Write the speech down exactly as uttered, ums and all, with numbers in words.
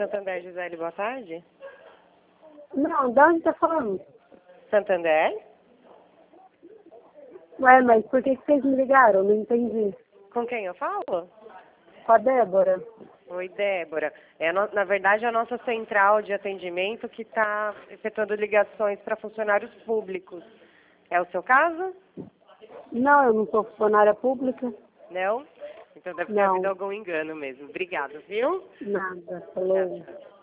Santander, Gisele, boa tarde. Não, de onde tá falando? Santander? Ué, mas por que que vocês me ligaram? Não entendi. Com quem eu falo? Com a Débora. Oi, Débora. É, no- na verdade, a nossa central de atendimento que está efetuando ligações para funcionários públicos. É o seu caso? Não, eu não sou funcionária pública. Não? Então deve ter Não. havido algum engano mesmo. Obrigada, viu? Nada. Tchau, Falou. tchau.